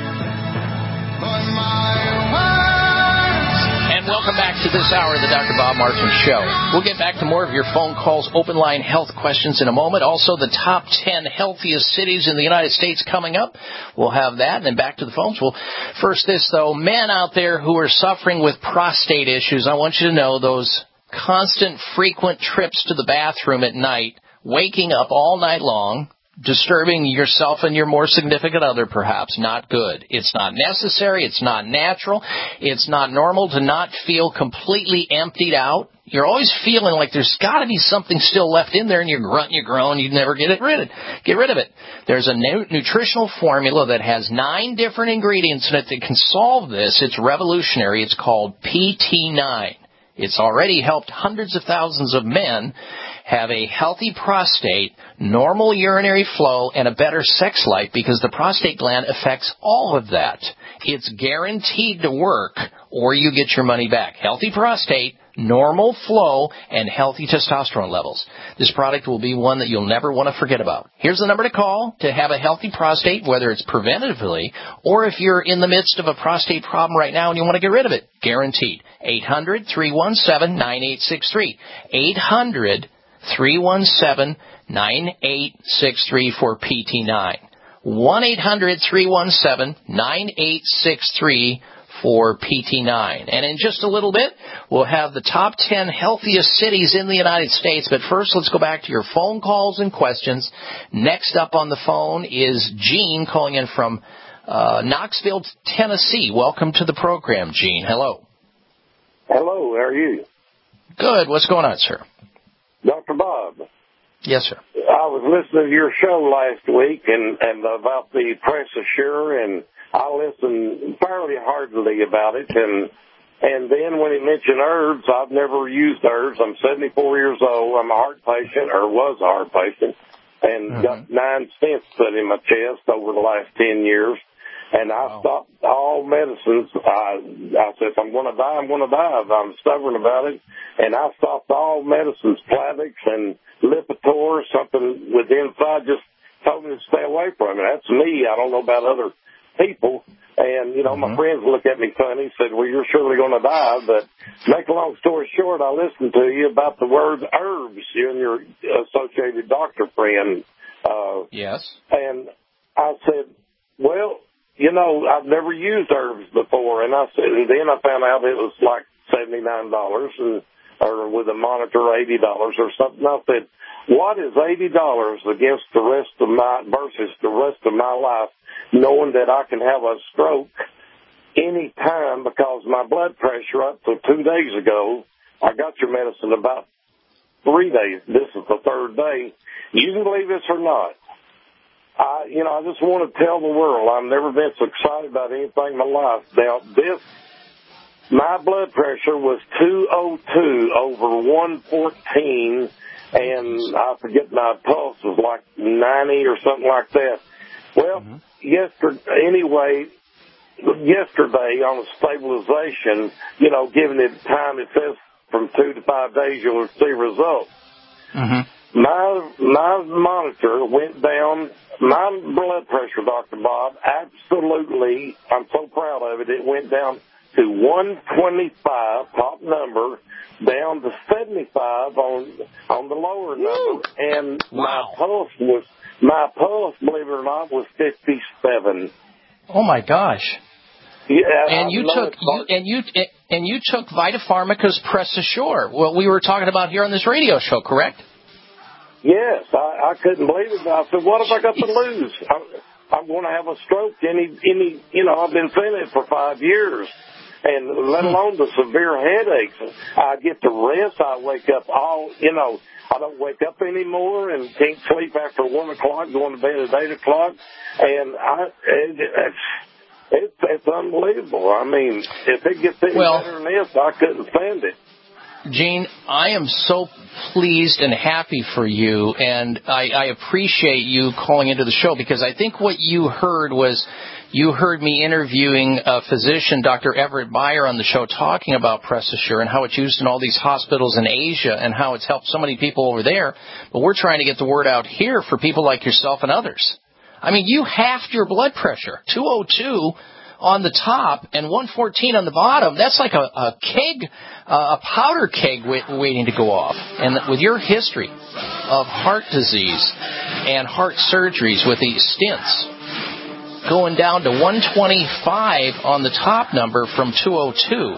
And welcome back to this hour of the Doctor Bob Martin Show. We'll get back to more of your phone calls, open line health questions in a moment. Also, the top ten healthiest cities in the United States coming up. We'll have that, and then back to the phones. Well, first this, though. Men out there who are suffering with prostate issues, I want you to know those constant, frequent trips to the bathroom at night, waking up all night long, disturbing yourself and your more significant other, perhaps, not good. It's not necessary. It's not natural. It's not normal to not feel completely emptied out. You're always feeling like there's got to be something still left in there, and you grunt, you groan, you never get it rid of, get rid of it. There's a nu- nutritional formula that has nine different ingredients in it that can solve this. It's revolutionary. It's called P T nine. It's already helped hundreds of thousands of men have a healthy prostate, normal urinary flow, and a better sex life because the prostate gland affects all of that. It's guaranteed to work, or you get your money back. Healthy prostate, normal flow, and healthy testosterone levels. This product will be one that you'll never want to forget about. Here's the number to call to have a healthy prostate, whether it's preventatively or if you're in the midst of a prostate problem right now and you want to get rid of it. Guaranteed. eight hundred, three one seven, nine eight six three. eight hundred, three one seven, nine eight six three for P T nine. one eight hundred, three one seven, nine eight six three for P T nine. And in just a little bit, we'll have the top ten healthiest cities in the United States. But first, let's go back to your phone calls and questions. Next up on the phone is Gene calling in from uh, Knoxville, Tennessee. Welcome to the program, Gene. Hello. Hello, how are you? Good. What's going on, sir? Doctor Bob. Yes, sir. I was listening to your show last week and, and about the Press Assure, and I listened fairly heartily about it. And and then when he mentioned herbs, I've never used herbs. I'm seventy-four years old. I'm a heart patient, or was a heart patient, and mm-hmm. got nine stents put in my chest over the last ten years. And I wow. stopped all medicines. I, I said, if I'm going to die, I'm going to die. I'm stubborn about it. And I stopped all medicines, Plavix and Lipitor, something with the inside just told me to stay away from it. That's me. I don't know about other people. And, you know, mm-hmm. my friends look at me funny, said, well, you're surely going to die. But make a long story short, I listened to you about the word herbs, you and your associated doctor friend. Uh, yes. And I said, well, you know, I've never used herbs before, and I said, and then I found out it was like seventy-nine dollars, and or with a monitor eighty dollars or something. I said, what is eighty dollars against the rest of my versus the rest of my life, knowing that I can have a stroke any time because my blood pressure up to two days ago, I got your medicine about three days. This is the third day. You can believe this or not. I, you know, I just want to tell the world I've never been so excited about anything in my life. Now, this, my blood pressure was two oh two over one fourteen, and I forget my pulse was like ninety or something like that. Well, mm-hmm. yesterday, anyway, yesterday on a stabilization, you know, given it time it says from two to five days, you'll see results. Mm-hmm. My my monitor went down. My blood pressure, Doctor Bob, absolutely, I'm so proud of it, it went down to one twenty-five, top number, down to seventy-five on on the lower number, and wow. my pulse was, my pulse, believe it or not, was fifty-seven. Oh, my gosh. Yeah, and you took you, and you and you took VitaPharmaca's Press Assure, what we were talking about here on this radio show, correct? Yes, I, I couldn't believe it. I said, what have I got to lose? I'm, I'm going to have a stroke any, any, you know, I've been feeling it for five years, and let alone the severe headaches. I get to rest. I wake up all, you know, I don't wake up anymore and can't sleep after one o'clock, going to bed at eight o'clock. And I, it, it's, it's, it's unbelievable. I mean, if it gets any well, better than this, I couldn't stand it. Gene, I am so pleased and happy for you, and I, I appreciate you calling into the show, because I think what you heard was you heard me interviewing a physician, Doctor Everett Beyer, on the show talking about PressAssure and how it's used in all these hospitals in Asia and how it's helped so many people over there. But we're trying to get the word out here for people like yourself and others. I mean, you halved your blood pressure, two oh two on the top and one fourteen on the bottom. That's like a, a keg, uh, a powder keg wait, waiting to go off. And with your history of heart disease and heart surgeries with these stents, going down to one twenty-five on the top number from two oh two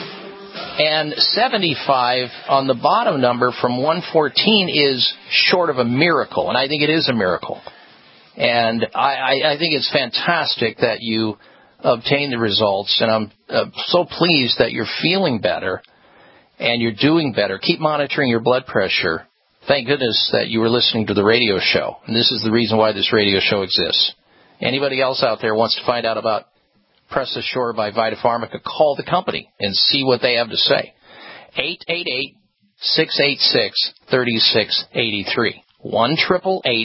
and seventy-five on the bottom number from one fourteen is short of a miracle. And I think it is a miracle. And I, I, I think it's fantastic that you obtain the results, and I'm uh, so pleased that you're feeling better and you're doing better. Keep monitoring your blood pressure. Thank goodness that you were listening to the radio show, and this is the reason why this radio show exists. Anybody else out there wants to find out about PressAssure by VitaPharmica, call the company and see what they have to say. eight eight eight, six eight six, three six eight three. one eight eight eight,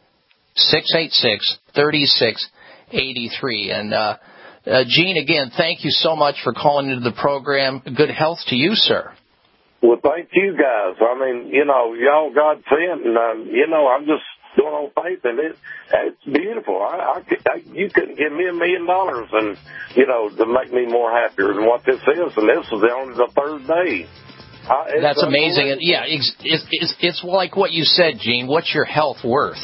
six eight six, three six eight three. And, uh, Uh, Gene, again, thank you so much for calling into the program. Good health to you, sir. Well, thank you guys. I mean, you know, y'all God sent, and, um, you know, I'm just going on faith, and it, it's beautiful. I, I, I, you couldn't give me a million dollars, and, you know, to make me more happier than what this is, and this is only the third day. I, That's amazing. Yeah, it's, it's, it's, it's like what you said, Gene. What's your health worth?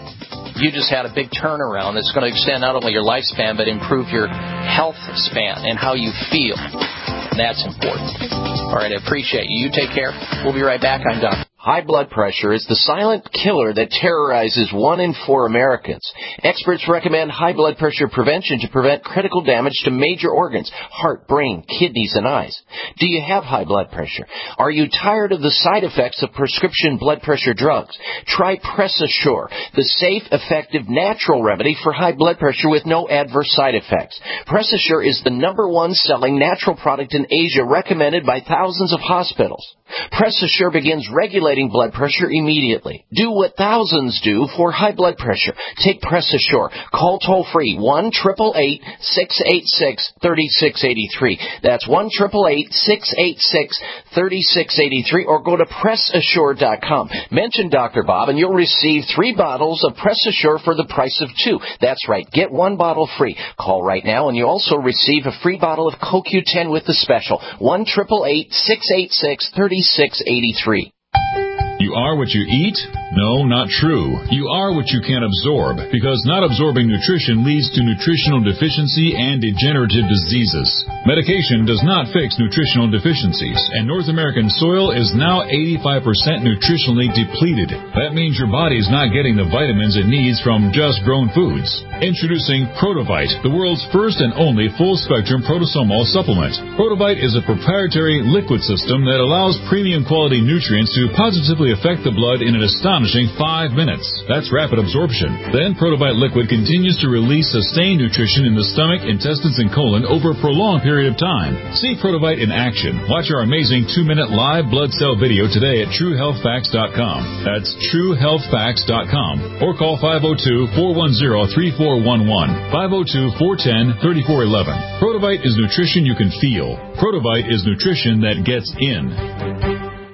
You just had a big turnaround that's going to extend not only your lifespan, but improve your health span and how you feel. And that's important. All right, I appreciate you. You take care. We'll be right back. I'm Doctor High blood pressure is the silent killer that terrorizes one in four Americans. Experts recommend high blood pressure prevention to prevent critical damage to major organs, heart, brain, kidneys, and eyes. Do you have high blood pressure? Are you tired of the side effects of prescription blood pressure drugs? Try PressAssure, the safe, effective, natural remedy for high blood pressure with no adverse side effects. PressAssure is the number one selling natural product in Asia, recommended by thousands of hospitals. PressAssure begins regulating blood pressure immediately. Do what thousands do for high blood pressure. Take PressAssure. Call toll-free one eight eight eight, six eight six, three six eight three. That's one eight eight eight, six eight six, three six eight three, or go to press assure dot com. Mention Doctor Bob and you'll receive three bottles of PressAssure for the price of two. That's right. Get one bottle free. Call right now and you also receive a free bottle of C O Q ten with the special. one eight eight eight, six eight six, three six eight three. You are what you eat? No, not true. You are what you can absorb, because not absorbing nutrition leads to nutritional deficiency and degenerative diseases. Medication does not fix nutritional deficiencies, and North American soil is now eighty-five percent nutritionally depleted. That means your body's not getting the vitamins it needs from just grown foods. Introducing Protovite, the world's first and only full-spectrum protosomal supplement. Protovite is a proprietary liquid system that allows premium quality nutrients to positively affect the blood in an astonishing five minutes. That's rapid absorption. Then Protovite liquid continues to release sustained nutrition in the stomach, intestines, and colon over a prolonged period of time. See Protovite in action. Watch our amazing two-minute live blood cell video today at true health facts dot com. That's true health facts dot com. Or call five oh two, four one zero, three four one one, five oh two, four one zero, three four one one. Protovite is nutrition you can feel. Protovite is nutrition that gets in.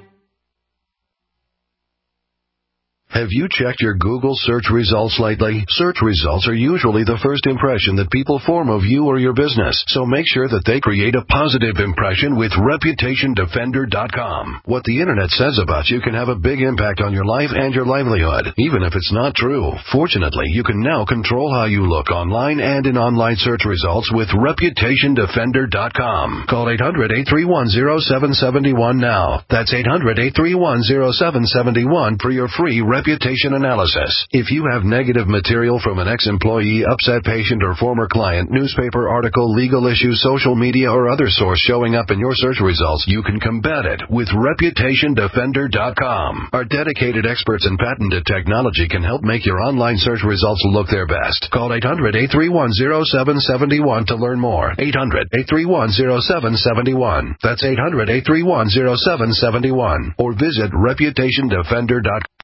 Have you checked your Google search results lately? Search results are usually the first impression that people form of you or your business, so make sure that they create a positive impression with reputation defender dot com. What the Internet says about you can have a big impact on your life and your livelihood, even if it's not true. Fortunately, you can now control how you look online and in online search results with reputation defender dot com. Call eight hundred, eight three one, zero seven seven one now. That's eight hundred, eight three one, zero seven seven one for your free reputation reputation analysis. If you have negative material from an ex-employee, upset patient, or former client, newspaper article, legal issue, social media, or other source showing up in your search results, you can combat it with reputation defender dot com. Our dedicated experts in patented technology can help make your online search results look their best. Call eight hundred, eight three one, zero seven seven one to learn more. eight hundred, eight three one, zero seven seven one. That's eight hundred, eight three one, zero seven seven one. Or visit reputation defender dot com.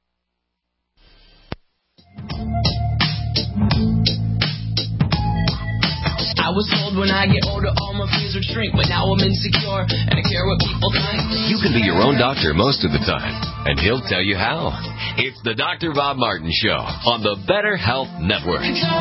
I was told when I get older all my fears would shrink, but now I'm insecure and I care what people think. You can be your own doctor most of the time, and he'll tell you how. It's the Doctor Bob Martin Show on the Better Health Network.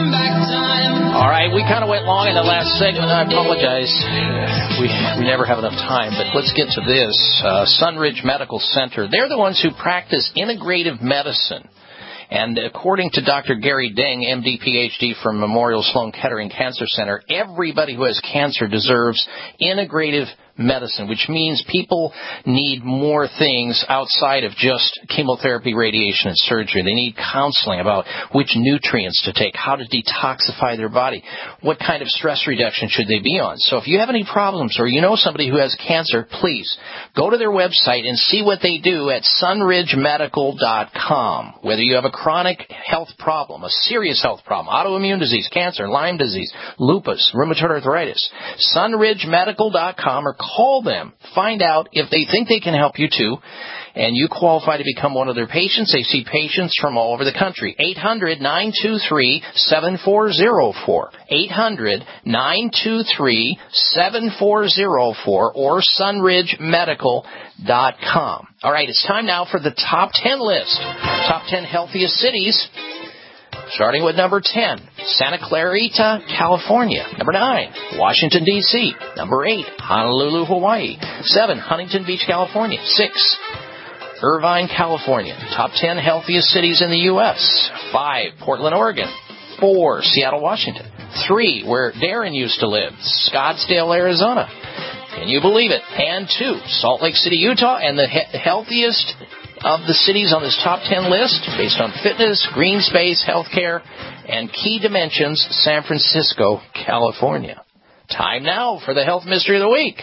All right, we kind of went long in the last segment. I apologize. We, we never have enough time, but let's get to this. Uh, Sunridge Medical Center, they're the ones who practice integrative medicine. And according to Doctor Gary Deng, M D, P H D from Memorial Sloan Kettering Cancer Center, everybody who has cancer deserves integrative medicine, which means people need more things outside of just chemotherapy, radiation, and surgery. They need counseling about which nutrients to take, how to detoxify their body, what kind of stress reduction should they be on. So if you have any problems or you know somebody who has cancer, please go to their website and see what they do at sunridge medical dot com. Whether you have a chronic health problem, a serious health problem, autoimmune disease, cancer, Lyme disease, lupus, rheumatoid arthritis, sunridge medical dot com, or call them. Find out if they think they can help you too, and you qualify to become one of their patients. They see patients from all over the country. eight hundred, nine two three, seven four zero four. eight hundred, nine two three, seven four zero four or sunridge medical dot com. All right, it's time now for the top ten list. Top ten healthiest cities. Starting with number ten, Santa Clarita, California. Number nine, Washington, D C Number eight, Honolulu, Hawaii. seven, Huntington Beach, California. six, Irvine, California. Top ten healthiest cities in the U S five, Portland, Oregon. four, Seattle, Washington. three, where Darren used to live, Scottsdale, Arizona. Can you believe it? And two, Salt Lake City, Utah, and the he- healthiest of the cities on this top ten list, based on fitness, green space, healthcare, and key dimensions, San Francisco, California. Time now for the health mystery of the week.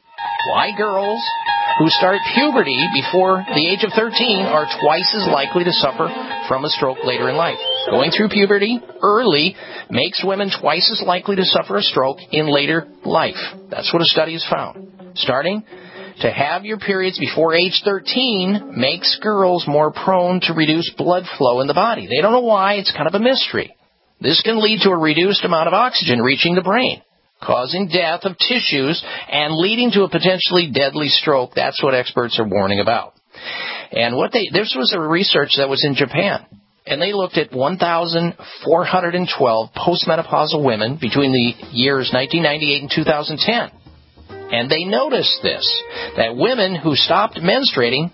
Why girls who start puberty before the age of thirteen are twice as likely to suffer from a stroke later in life. Going through puberty early makes women twice as likely to suffer a stroke in later life. That's what a study has found. Starting to have your periods before age thirteen makes girls more prone to reduced blood flow in the body. They don't know why. It's kind of a mystery. This can lead to a reduced amount of oxygen reaching the brain, causing death of tissues and leading to a potentially deadly stroke. That's what experts are warning about. And what they this was a research that was in Japan, and they looked at one thousand four hundred twelve postmenopausal women between the years nineteen ninety-eight and two thousand ten. And they noticed this, that women who stopped menstruating,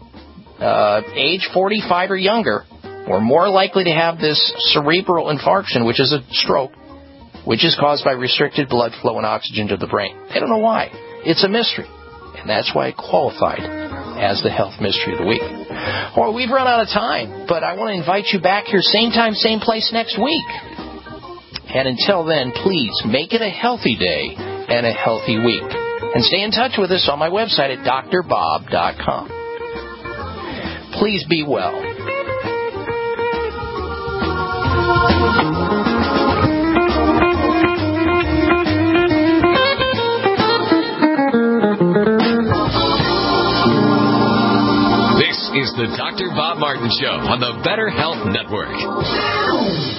uh, age forty-five or younger, were more likely to have this cerebral infarction, which is a stroke, which is caused by restricted blood flow and oxygen to the brain. They don't know why. It's a mystery. And that's why it qualified as the health mystery of the week. Well, we've run out of time, but I want to invite you back here same time, same place next week. And until then, please make it a healthy day and a healthy week. And stay in touch with us on my website at D R bob dot com. Please be well. This is the Doctor Bob Martin Show on the Better Health Network.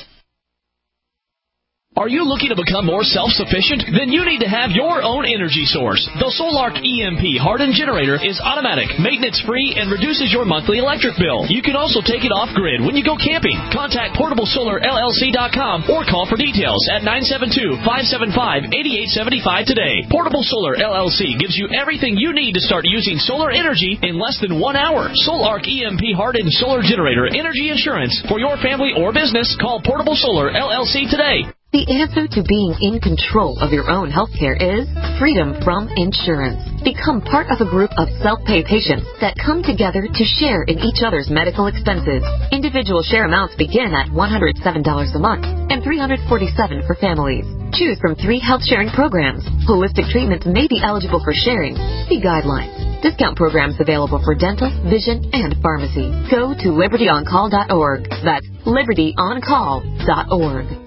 Are you looking to become more self-sufficient? Then you need to have your own energy source. The Solark E M P hardened generator is automatic, maintenance-free, and reduces your monthly electric bill. You can also take it off-grid when you go camping. Contact portable solar L L C dot com or call for details at nine seven two, five seven five, eight eight seven five today. Portable Solar L L C gives you everything you need to start using solar energy in less than one hour. Solark E M P hardened solar generator energy insurance for your family or business. Call Portable Solar L L C today. The answer to being in control of your own healthcare is freedom from insurance. Become part of a group of self-pay patients that come together to share in each other's medical expenses. Individual share amounts begin at one hundred seven dollars a month and three hundred forty-seven dollars for families. Choose from three health sharing programs. Holistic treatments may be eligible for sharing. See guidelines. Discount programs available for dental, vision, and pharmacy. Go to liberty on call dot org. That's liberty on call dot org.